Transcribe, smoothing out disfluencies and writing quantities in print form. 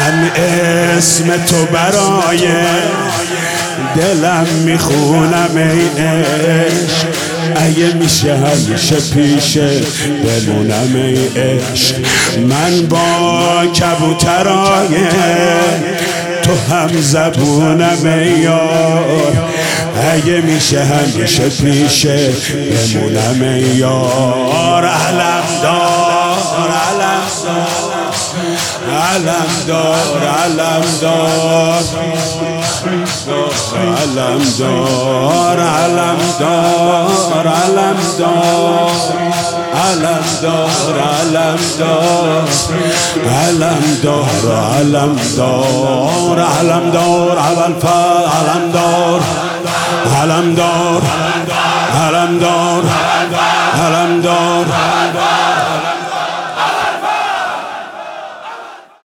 من اسم تو برای دلم میخونم ای عشق، اگه میشه همیشه پیشه بمونم ای عشق. من با کبوترای تو هم زبونم ای یار، اگه میشه همیشه پیشه بمونم ای یار. علم دار علم دار علم دار علم دار علم دار علم دار علم دار علم دار علم دار علم دار علم دار علم دار علم دار علم دار علم دار علم دار